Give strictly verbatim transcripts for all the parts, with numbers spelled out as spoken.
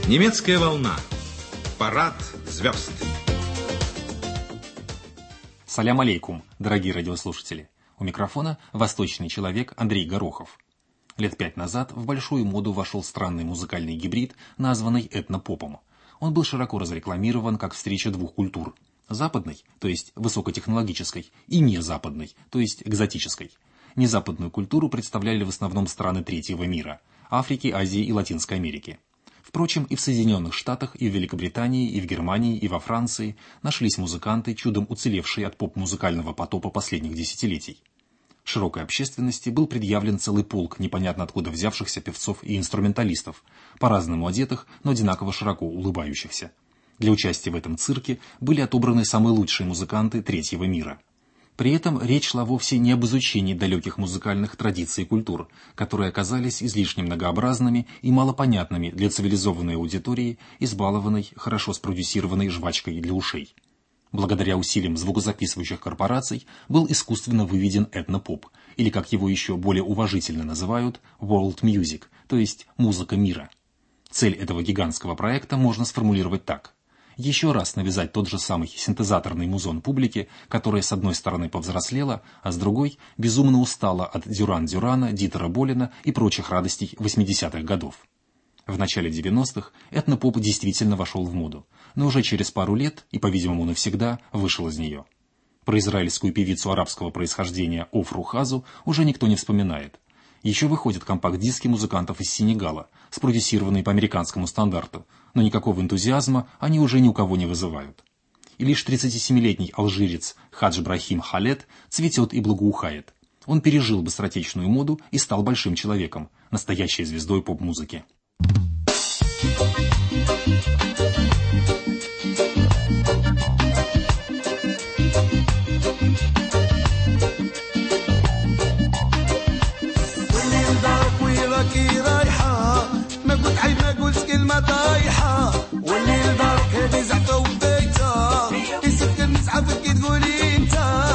Немецкая волна. Парад звезд. Салям алейкум, дорогие радиослушатели. У микрофона восточный человек Андрей Горохов. Лет пять назад в большую моду вошел странный музыкальный гибрид, названный этнопопом. Он был широко разрекламирован как встреча двух культур. Западной, то есть высокотехнологической, и незападной, то есть экзотической. Незападную культуру представляли в основном страны третьего мира – Африки, Азии и Латинской Америки. Впрочем, и в Соединенных Штатах, и в Великобритании, и в Германии, и во Франции нашлись музыканты, чудом уцелевшие от поп-музыкального потопа последних десятилетий. Широкой общественности был предъявлен целый полк непонятно откуда взявшихся певцов и инструменталистов, по-разному одетых, но одинаково широко улыбающихся. Для участия в этом цирке были отобраны самые лучшие музыканты третьего мира. При этом речь шла вовсе не об изучении далеких музыкальных традиций и культур, которые оказались излишне многообразными и малопонятными для цивилизованной аудитории, избалованной, хорошо спродюсированной жвачкой для ушей. Благодаря усилиям звукозаписывающих корпораций был искусственно выведен этнопоп, или, как его еще более уважительно называют, world music, то есть музыка мира. Цель этого гигантского проекта можно сформулировать так. Еще раз навязать тот же самый синтезаторный музон публике, которая с одной стороны повзрослела, а с другой безумно устала от Дюран-Дюрана, Дитера Болина и прочих радостей восьмидесятых годов. В начале девяностых этнопоп действительно вошел в моду, но уже через пару лет, и, по-видимому, навсегда, вышел из нее. Про израильскую певицу арабского происхождения Офру Хазу уже никто не вспоминает. Еще выходят компакт-диски музыкантов из Сенегала, спродюсированные по американскому стандарту, но никакого энтузиазма они уже ни у кого не вызывают. И лишь тридцатисемилетний алжирец Хадж Брахим Халед цветет и благоухает. Он пережил быстротечную моду и стал большим человеком, настоящей звездой поп-музыки. طايحة والليل دارك هادي زعفة وبيتها يسكر نسعفك كي تقولي انت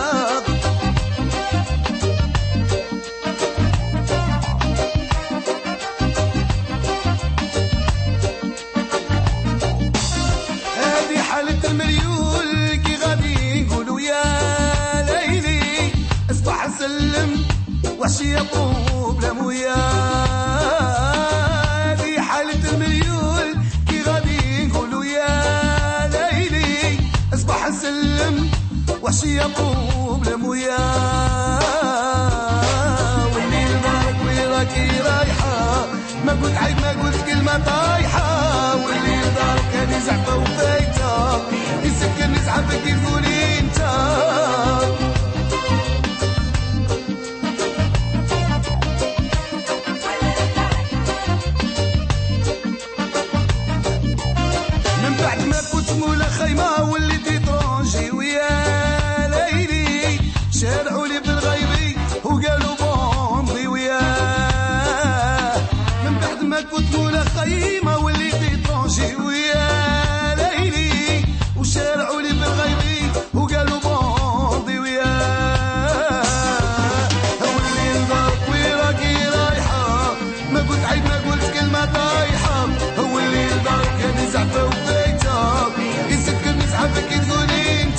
هادي حالة المريول كي غادي نقولوا يا ليلي اصبح سلم وحشي يطوب لا مويا وحشي يطوب لمويا والليل دارك ويراكي رايحة ما قلت عيب ما قلت كلمة طايحة والليل دارك هادي زعفة وفايتة يسكر نسعفك كي تقولي انت من بعد ما كنت مولا خيمة وليتي طرونجي ويا شارعوا لي بالغيبي وقالوا بومضي وياه من بعد ما كنت مولا خيمة وليتي طرونجي ويا ليلي وشارعوا لي بالغيبي وقالوا بومضي وياه والليل ضرب وراكي رايحة ما قلت عيب ما قلت كلمة طايحة هو الليل ضرب كان زعفة وبيتها يسكر نزعفك كي تقولي انت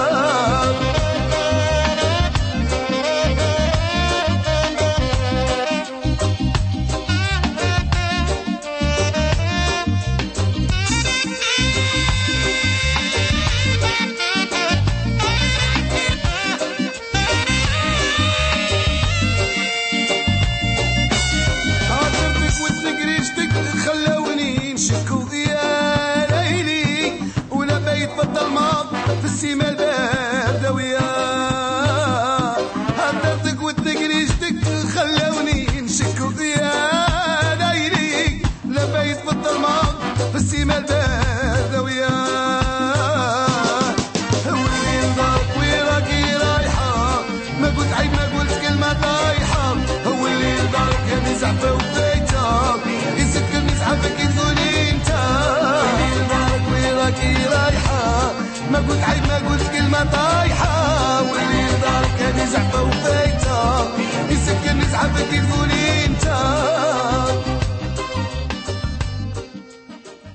السيما الباردة وياه هدرتك وتقريجتك خلوني نشك يا ليلي لبيت في الظلمة في السيما الباردة وياه والليل ضرب وراكي رايحة ما قلت عيب ما قلت كلمة طايحة هو الليل ضرب كان زعفة وبيتها يسكر نزعفك كي تقولي انت الليل ضرب وراكي رايحة ما قلت عيب ما قلت كلمة طايحة واللي دارك هادي زعفة وفايتة يسكر نزعفك كي تقولي انت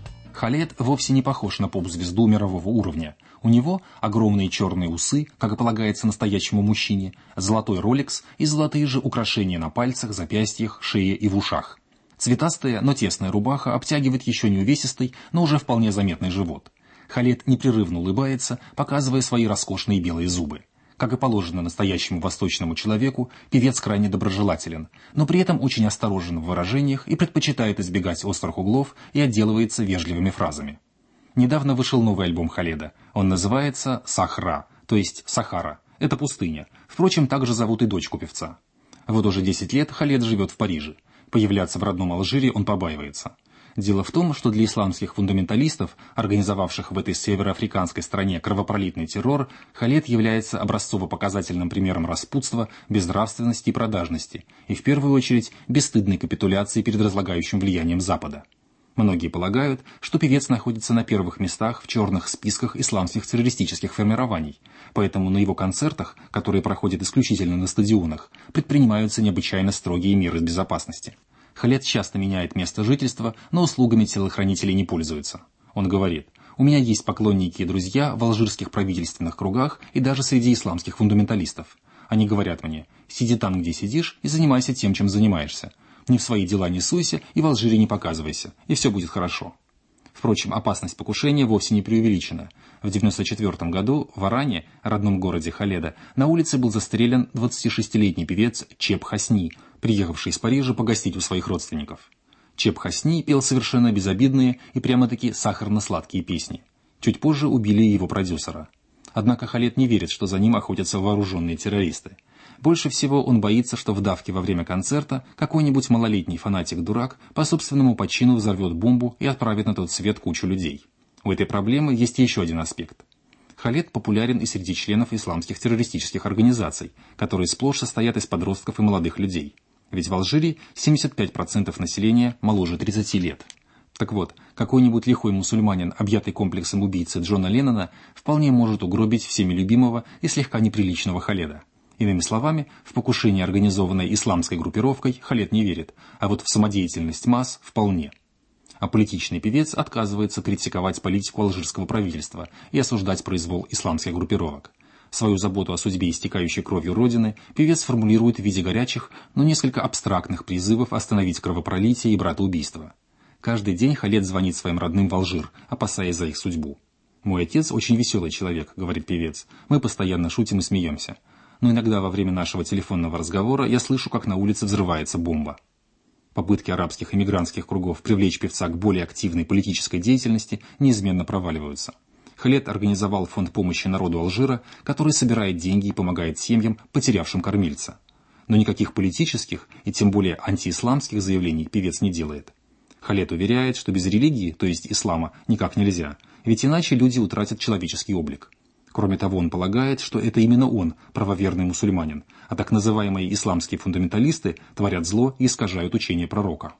Халед вовсе не похож на поп-звезду мирового уровня. У него огромные черные усы, как и полагается настоящему мужчине, золотой роликс и золотые же украшения на пальцах, запястьях, шее и в ушах. Цветастая, но тесная рубаха обтягивает еще не увесистый, но уже вполне заметный живот. Халед непрерывно улыбается, показывая свои роскошные белые зубы. Как и положено настоящему восточному человеку, певец крайне доброжелателен, но при этом очень осторожен в выражениях и предпочитает избегать острых углов и отделывается вежливыми фразами. Недавно вышел новый альбом Халеда. Он называется «Сахра», то есть «Сахара». Это пустыня. Впрочем, также зовут и дочку певца. Вот уже десять лет Халед живет в Париже. Появляться в родном Алжире он побаивается. Дело в том, что для исламских фундаменталистов, организовавших в этой североафриканской стране кровопролитный террор, Халед является образцово-показательным примером распутства, безнравственности и продажности, и в первую очередь бесстыдной капитуляции перед разлагающим влиянием Запада. Многие полагают, что певец находится на первых местах в черных списках исламских террористических формирований, поэтому на его концертах, которые проходят исключительно на стадионах, предпринимаются необычайно строгие меры безопасности. Халед часто меняет место жительства, но услугами телохранителей не пользуется. Он говорит: «У меня есть поклонники и друзья в алжирских правительственных кругах и даже среди исламских фундаменталистов. Они говорят мне: сиди там, где сидишь, и занимайся тем, чем занимаешься. Ни в свои дела не суйся и в Алжире не показывайся, и все будет хорошо». Впрочем, опасность покушения вовсе не преувеличена. В девяносто четвёртом году в Оране, родном городе Халеда, на улице был застрелен двадцатишестилетний певец Чеб Хасни, приехавший из Парижа погостить у своих родственников. Чеб Хасни пел совершенно безобидные и прямо-таки сахарно-сладкие песни. Чуть позже убили его продюсера. Однако Халед не верит, что за ним охотятся вооруженные террористы. Больше всего он боится, что в давке во время концерта какой-нибудь малолетний фанатик-дурак по собственному почину взорвет бомбу и отправит на тот свет кучу людей. У этой проблемы есть еще один аспект. Халед популярен и среди членов исламских террористических организаций, которые сплошь состоят из подростков и молодых людей. Ведь в Алжире семьдесят пять процентов населения моложе тридцати лет. Так вот, какой-нибудь лихой мусульманин, объятый комплексом убийцы Джона Леннона, вполне может угробить всеми любимого и слегка неприличного Халеда. Иными словами, в покушение, организованное исламской группировкой, Халед не верит, а вот в самодеятельность масс вполне. Аполитичный певец отказывается критиковать политику алжирского правительства и осуждать произвол исламских группировок. Свою заботу о судьбе истекающей кровью Родины певец формулирует в виде горячих, но несколько абстрактных призывов остановить кровопролитие и братоубийство. Каждый день Халед звонит своим родным в Алжир, опасаясь за их судьбу. «Мой отец очень веселый человек», — говорит певец. «Мы постоянно шутим и смеемся. Но иногда во время нашего телефонного разговора я слышу, как на улице взрывается бомба». Попытки арабских эмигрантских кругов привлечь певца к более активной политической деятельности неизменно проваливаются. Халед организовал фонд помощи народу Алжира, который собирает деньги и помогает семьям, потерявшим кормильца. Но никаких политических и тем более антиисламских заявлений певец не делает. Халед уверяет, что без религии, то есть ислама, никак нельзя, ведь иначе люди утратят человеческий облик. Кроме того, он полагает, что это именно он, правоверный мусульманин, а так называемые исламские фундаменталисты творят зло и искажают учение пророка.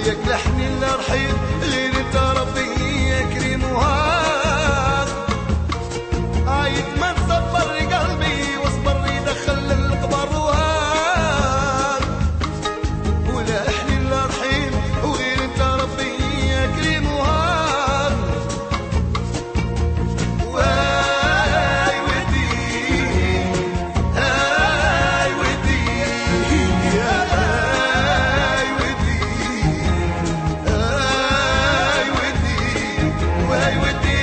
وياك لحن الرحيل غير انت ربي يكرمها عايد ما تصبر قلبي واصبر يدخل القبر وهاب ولا لحن الرحيل وغير انت ربي يكرمها واي ودي هاي ودي هاي ودي هاي ودي واي ودي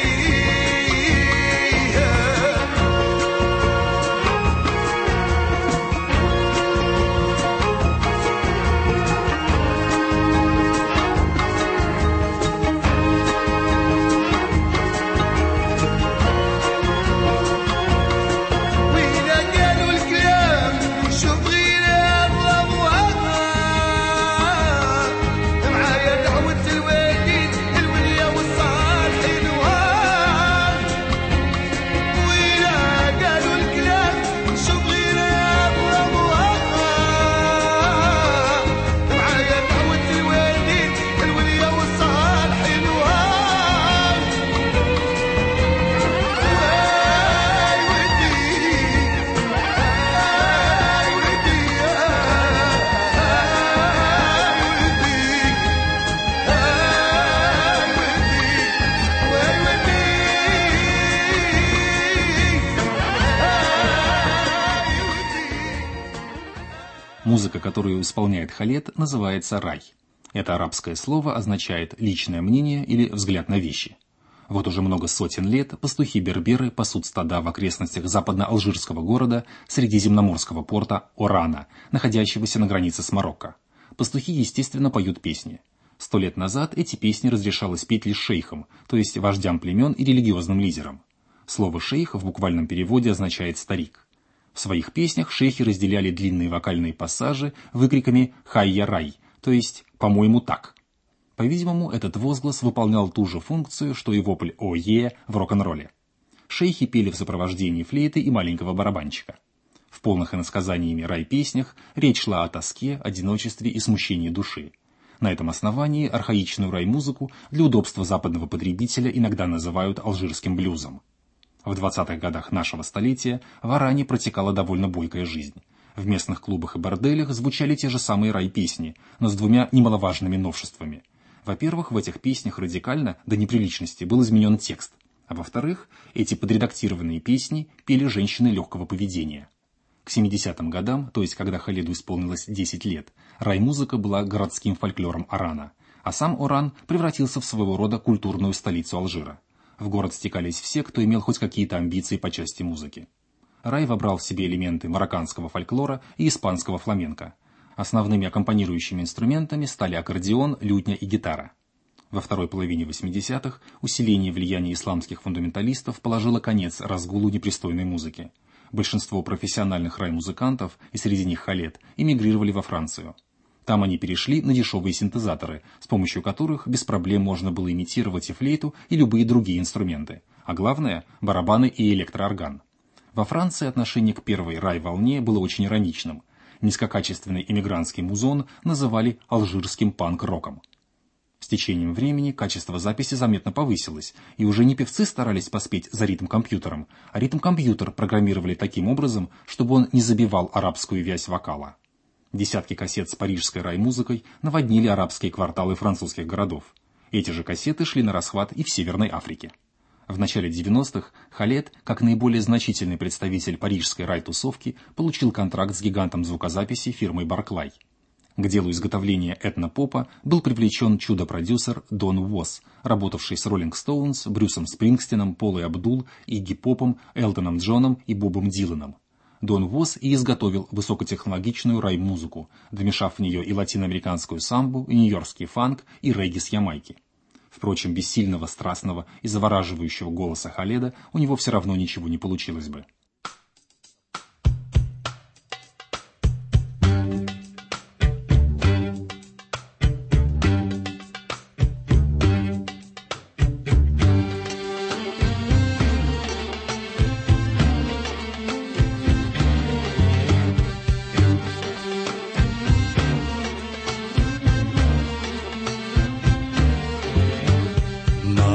وإذا قالوا الكلام شوف غير أبوابها معايا دعوة الوالدين الوليا والصالحين وهاب وإذا قالوا الكلام شوف غير أبوابها معايا دعوة الوالدين الوليا والصالحين وهاب هاي ودي هاي ودي Музыка, которую исполняет Халед, называется рай. Это арабское слово означает «личное мнение» или «взгляд на вещи». Вот уже много сотен лет пастухи-берберы пасут стада в окрестностях западно-алжирского города средиземноморского порта Орана, находящегося на границе с Марокко. Пастухи, естественно, поют песни. Сто лет назад эти песни разрешалось петь лишь шейхам, то есть вождям племен и религиозным лидерам. Слово «шейх» в буквальном переводе означает «старик». В своих песнях шейхи разделяли длинные вокальные пассажи выкриками «Хайя рай», то есть «по-моему так». По-видимому, этот возглас выполнял ту же функцию, что и вопль «О-е» в рок-н-ролле. Шейхи пели в сопровождении флейты и маленького барабанщика. В полных иносказаниями рай-песнях речь шла о тоске, одиночестве и смущении души. На этом основании архаичную рай-музыку для удобства западного потребителя иногда называют алжирским блюзом. В двадцатых годах нашего столетия в Оране протекала довольно бойкая жизнь. В местных клубах и борделях звучали те же самые рай-песни, но с двумя немаловажными новшествами. Во-первых, в этих песнях радикально, до неприличности, был изменен текст. А во-вторых, эти подредактированные песни пели женщины легкого поведения. К семидесятым годам, то есть когда Халеду исполнилось десять лет, рай-музыка была городским фольклором Орана, а сам Оран превратился в своего рода культурную столицу Алжира. В город стекались все, кто имел хоть какие-то амбиции по части музыки. Рай вобрал в себе элементы марокканского фольклора и испанского фламенко. Основными аккомпанирующими инструментами стали аккордеон, лютня и гитара. Во второй половине восьмидесятых усиление влияния исламских фундаменталистов положило конец разгулу непристойной музыки. Большинство профессиональных рай-музыкантов, и среди них Халед, эмигрировали во Францию. Там они перешли на дешевые синтезаторы, с помощью которых без проблем можно было имитировать и флейту, и любые другие инструменты, а главное – барабаны и электроорган. Во Франции отношение к первой рай-волне было очень ироничным. Низкокачественный иммигрантский музон называли алжирским панк-роком. С течением времени качество записи заметно повысилось, и уже не певцы старались поспеть за ритм-компьютером, а ритм-компьютер программировали таким образом, чтобы он не забивал арабскую вязь вокала. Десятки кассет с парижской рай-музыкой наводнили арабские кварталы французских городов. Эти же кассеты шли на расхват и в Северной Африке. В начале девяностых Халед, как наиболее значительный представитель парижской рай-тусовки, получил контракт с гигантом звукозаписи фирмой Барклай. К делу изготовления этнопопа был привлечен чудо-продюсер Дон Уосс, работавший с Роллинг Стоунс, Брюсом Спрингстином, Полой Абдул, Игги Попом, Элтоном Джоном и Бобом Диланом. Дон Уосс и изготовил высокотехнологичную рай-музыку, вмешав в нее и латиноамериканскую самбу, и нью-йоркский фанк, и регги с Ямайки. Впрочем, без сильного, страстного и завораживающего голоса Халеда у него все равно ничего не получилось бы.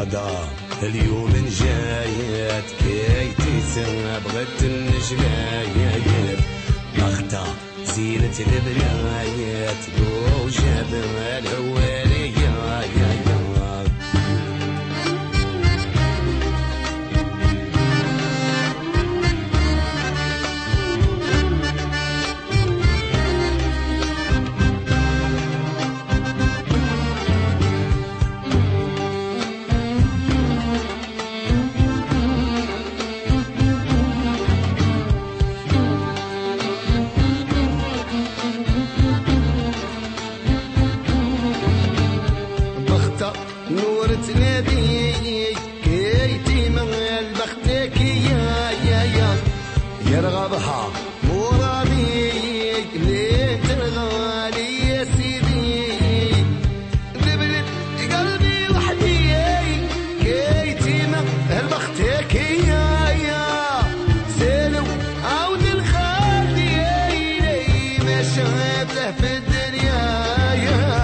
بغدا اليوم جايات كيتي بغت النجلايات بغدا زينة البرايات وجاب الهوارية يا يا يرغبها مرامي لين ترغالي يا سيدي ذبلت قلبي وحدي كيتي من البختك يا يا سالو عود الخالدي ما شافته في الدنيا يا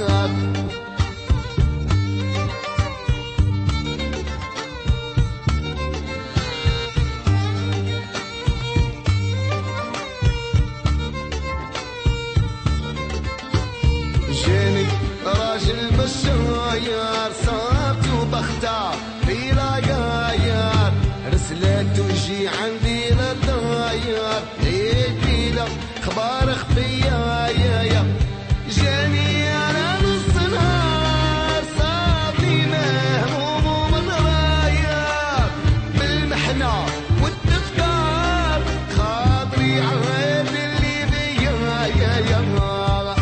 البشاير صابت وبختار في رايار رسلت وجي عندي للداير ليت له اخبار خفيه يا يا جاني انا نص نهار صابني مهموم ومتغير بالمحنه والتفكار خاطري عهد اللي بيا يا يا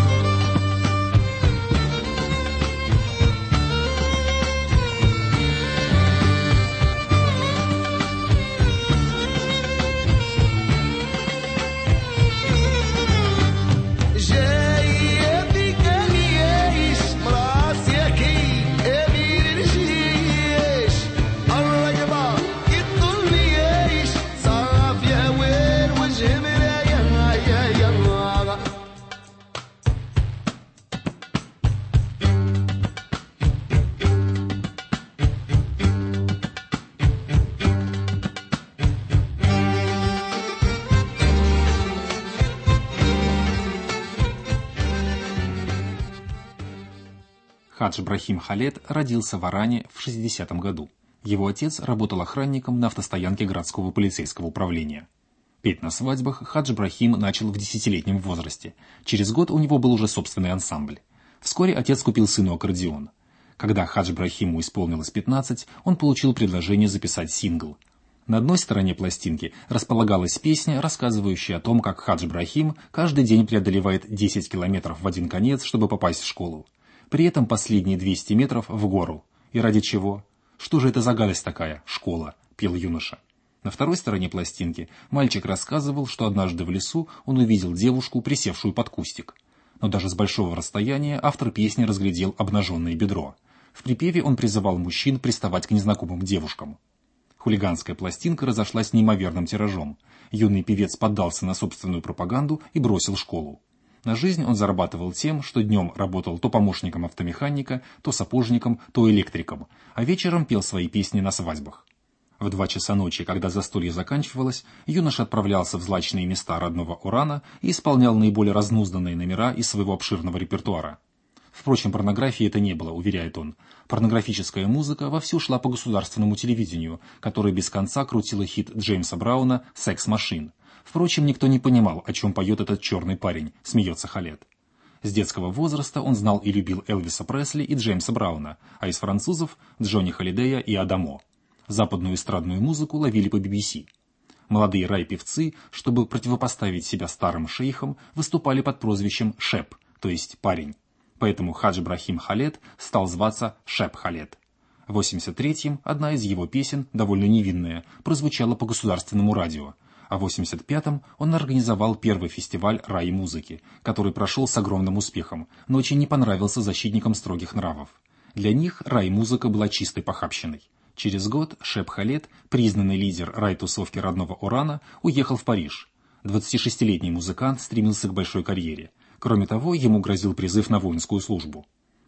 Хадж Брахим Халед родился в Оране в шестидесятом году. Его отец работал охранником на автостоянке городского полицейского управления. Петь на свадьбах Хадж Брахим начал в десятилетнем возрасте. Через год у него был уже собственный ансамбль. Вскоре отец купил сыну аккордеон. Когда Хадж Брахиму исполнилось пятнадцать, он получил предложение записать сингл. На одной стороне пластинки располагалась песня, рассказывающая о том, как Хадж Брахим каждый день преодолевает десять километров в один конец, чтобы попасть в школу. При этом последние двести метров в гору. И ради чего? Что же это за гадость такая, школа, пел юноша. На второй стороне пластинки мальчик рассказывал, что однажды в лесу он увидел девушку, присевшую под кустик. Но даже с большого расстояния автор песни разглядел обнаженное бедро. В припеве он призывал мужчин приставать к незнакомым девушкам. Хулиганская пластинка разошлась неимоверным тиражом. Юный певец поддался на собственную пропаганду и бросил школу. На жизнь он зарабатывал тем, что днем работал то помощником автомеханика, то сапожником, то электриком, а вечером пел свои песни на свадьбах. В два часа ночи, когда застолье заканчивалось, юноша отправлялся в злачные места родного Орана и исполнял наиболее разнузданные номера из своего обширного репертуара. Впрочем, порнографии это не было, уверяет он. Порнографическая музыка вовсю шла по государственному телевидению, которое без конца крутило хит Джеймса Брауна «Секс Машин». Впрочем, никто не понимал, о чем поет этот черный парень, смеется Халед. С детского возраста он знал и любил Элвиса Пресли и Джеймса Брауна, а из французов – Джонни Холидея и Адамо. Западную эстрадную музыку ловили по би би си. Молодые рай-певцы, чтобы противопоставить себя старым шейхам, выступали под прозвищем «Шеп», то есть «парень». Поэтому Хадж Брахим Халед стал зваться Шеп Халед. В восемьдесят третьем одна из его песен, довольно невинная, прозвучала по государственному радио. А в восемьдесят пятом он организовал первый фестиваль рай-музыки, который прошел с огромным успехом, но очень не понравился защитникам строгих нравов. Для них рай-музыка была чистой похабщиной. Через год Шеп Халед, признанный лидер рай-тусовки родного Орана, уехал в Париж. двадцатишестилетний музыкант стремился к большой карьере. Кроме того, ему грозил призыв на воинскую службу.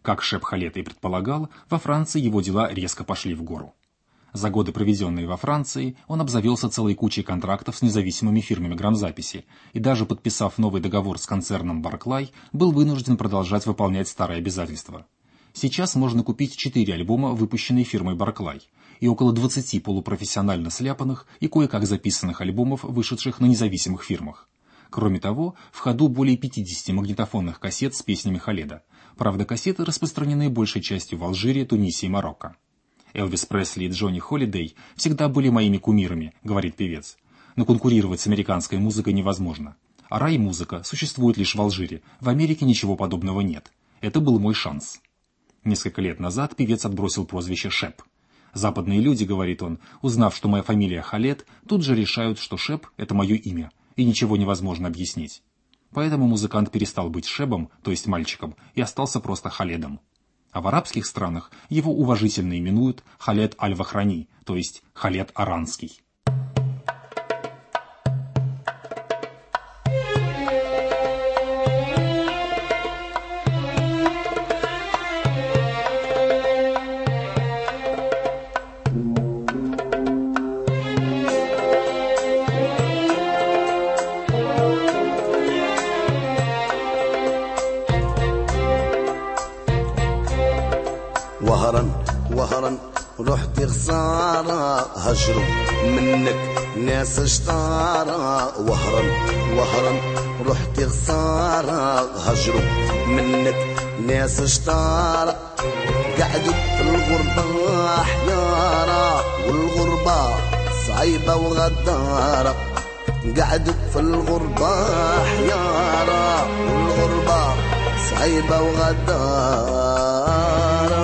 Как Шеп Халет и предполагал, во Франции его дела резко пошли в гору. За годы, проведенные во Франции, он обзавелся целой кучей контрактов с независимыми фирмами грамзаписи и даже подписав новый договор с концерном Барклай, был вынужден продолжать выполнять старые обязательства. Сейчас можно купить четыре альбома, выпущенные фирмой Барклай, и около двадцати полупрофессионально сляпанных и кое-как записанных альбомов, вышедших на независимых фирмах. Кроме того, в ходу более пятидесяти магнитофонных кассет с песнями Халеда. Правда, кассеты распространены большей частью в Алжире, Тунисе и Марокко. «Элвис Пресли и Джонни Холидей всегда были моими кумирами», — говорит певец. «Но конкурировать с американской музыкой невозможно. А рай-музыка существует лишь в Алжире, в Америке ничего подобного нет. Это был мой шанс». Несколько лет назад певец отбросил прозвище Шеп. «Западные люди, — говорит он, — узнав, что моя фамилия Халет, тут же решают, что Шеп — это мое имя, и ничего невозможно объяснить. Поэтому музыкант перестал быть Шебом, то есть мальчиком, и остался просто Халедом. А в арабских странах его уважительно именуют Халед аль-Вахрани, то есть Халед Аранский». وهرا وهرا رحت خسارة هجروا منك ناس اشطارة وهرا وهرا رحت خسارة هجروا منك ناس اشطارة قعدوا في الغربة حيارة والغربة صعيبة وغدارة قعدوا في الغربة حيارة والغربة صعيبة وغدارة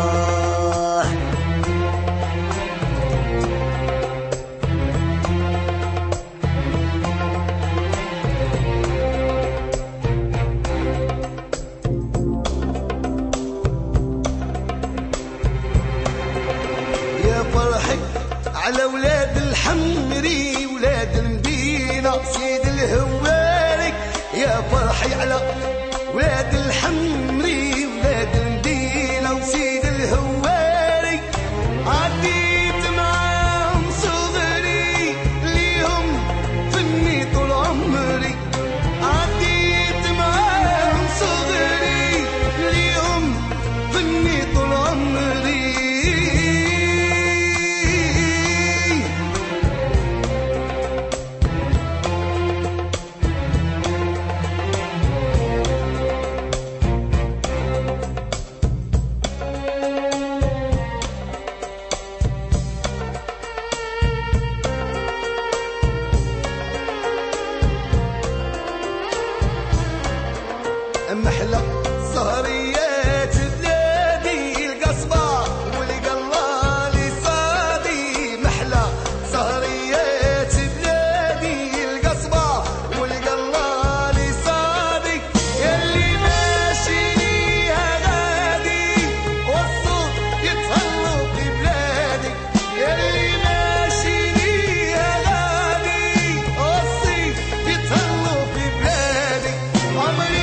على ولاد الحمري ولاد المدينة سيد الهواري يا فرحي على ولاد الحمري ولاد المدينة وسيد الهواري عديت معاهم صغري ليهم فني طول عمري عديت معاهم صغري ليهم فني طول عمري محلى سهريات بلادي القصبة والقلة لي صادي محلى سهريات بلادي القصبة والقلة لي صادي يلي ماشي ليها غادي والصوت يتهلو في بلادي يلي ماشي ليها غادي والصوت يتهلو في بلادي عمري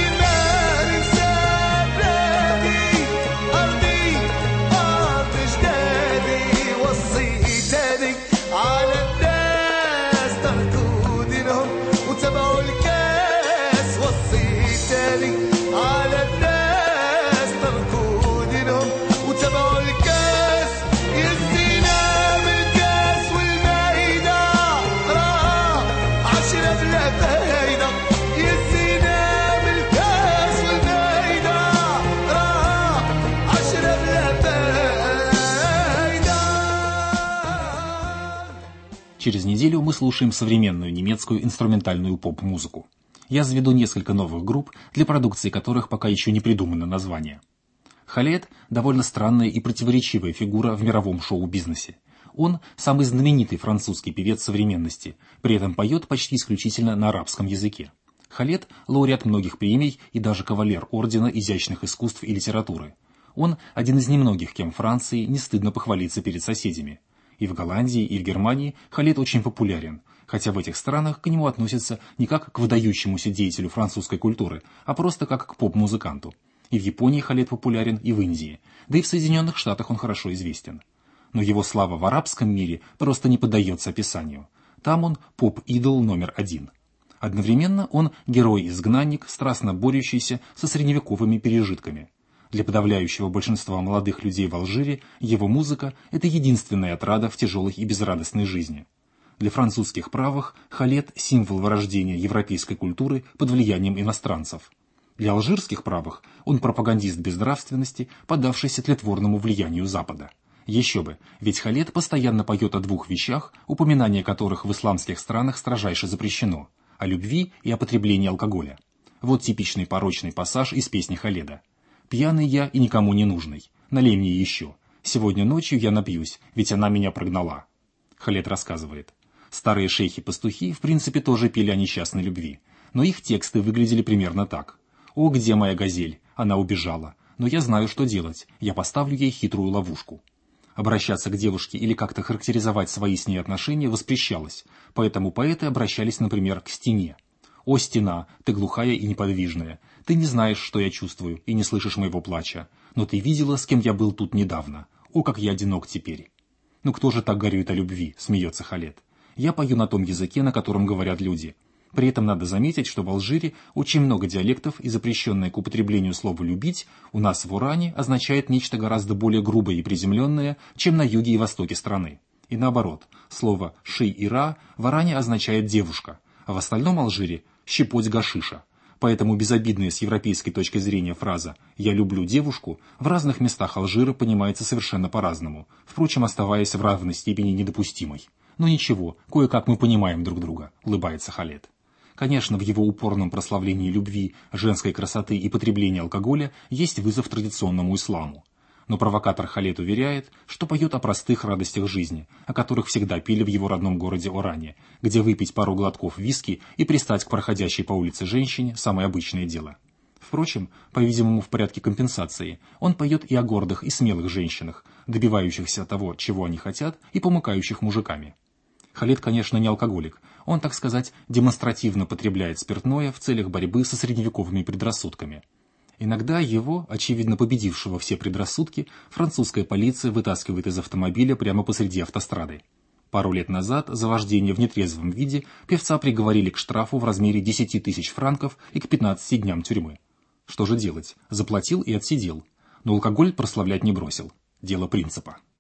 على الناس تركوا دينهم وتبعوا الكاس وصيتالي على الناس تركوا دينهم وتبعوا الكاس يزينا بالكاس والمايدة راه عشرة بلا فايدة يزينا بالكاس والمايدة راه عشرة بلا فايدة. Через неделю мы слушаем современную немецкую инструментальную поп-музыку. Я заведу несколько новых групп, для продукции которых пока еще не придумано название. Халед – довольно странная и противоречивая фигура в мировом шоу-бизнесе. Он – самый знаменитый французский певец современности, при этом поет почти исключительно на арабском языке. Халед – лауреат многих премий и даже кавалер Ордена изящных искусств и литературы. Он – один из немногих, кем Франции не стыдно похвалиться перед соседями. И в Голландии, и в Германии Халед очень популярен, хотя в этих странах к нему относятся не как к выдающемуся деятелю французской культуры, а просто как к поп-музыканту. И в Японии Халед популярен, и в Индии, да и в Соединенных Штатах он хорошо известен. Но его слава в арабском мире просто не поддается описанию. Там он поп-идол номер один. Одновременно он герой-изгнанник, страстно борющийся со средневековыми пережитками. Для подавляющего большинства молодых людей в Алжире его музыка – это единственная отрада в тяжелой и безрадостной жизни. Для французских правых Халед – символ вырождения европейской культуры под влиянием иностранцев. Для алжирских правых он пропагандист безнравственности, поддавшийся тлетворному влиянию Запада. Еще бы, ведь Халед постоянно поет о двух вещах, упоминание которых в исламских странах строжайше запрещено – о любви и о потреблении алкоголя. Вот типичный порочный пассаж из песни Халеда. «Пьяный я и никому не нужный. Налей мне еще. Сегодня ночью я напьюсь, ведь она меня прогнала». Халед рассказывает. Старые шейхи-пастухи в принципе тоже пели о несчастной любви, но их тексты выглядели примерно так. «О, где моя газель? Она убежала. Но я знаю, что делать. Я поставлю ей хитрую ловушку». Обращаться к девушке или как-то характеризовать свои с ней отношения воспрещалось, поэтому поэты обращались, например, к стене. «О, стена, ты глухая и неподвижная, ты не знаешь, что я чувствую, и не слышишь моего плача, но ты видела, с кем я был тут недавно. О, как я одинок теперь». «Ну кто же так горюет о любви?» – смеется Халед. «Я пою на том языке, на котором говорят люди». При этом надо заметить, что в Алжире очень много диалектов, и запрещенное к употреблению слово «любить» у нас в Уране означает нечто гораздо более грубое и приземленное, чем на юге и востоке страны. И наоборот, слово «шей-ира» в Оране означает «девушка», а в остальном Алжире – «щепоть гашиша». Поэтому безобидная с европейской точки зрения фраза «я люблю девушку» в разных местах Алжира понимается совершенно по-разному, впрочем, оставаясь в равной степени недопустимой. Но ничего, кое-как мы понимаем друг друга, улыбается Халед. Конечно, в его упорном прославлении любви, женской красоты и потребления алкоголя есть вызов традиционному исламу. Но провокатор Халед уверяет, что поет о простых радостях жизни, о которых всегда пели в его родном городе Оране, где выпить пару глотков виски и пристать к проходящей по улице женщине – самое обычное дело. Впрочем, по-видимому, в порядке компенсации, он поет и о гордых и смелых женщинах, добивающихся того, чего они хотят, и помыкающих мужиками. Халед, конечно, не алкоголик, он, так сказать, демонстративно потребляет спиртное в целях борьбы со средневековыми предрассудками. Иногда его, очевидно победившего все предрассудки, французская полиция вытаскивает из автомобиля прямо посреди автострады. Пару лет назад за вождение в нетрезвом виде певца приговорили к штрафу в размере десяти тысяч франков и к пятнадцати дням тюрьмы. Что же делать? Заплатил и отсидел. Но алкоголь прославлять не бросил. Дело принципа.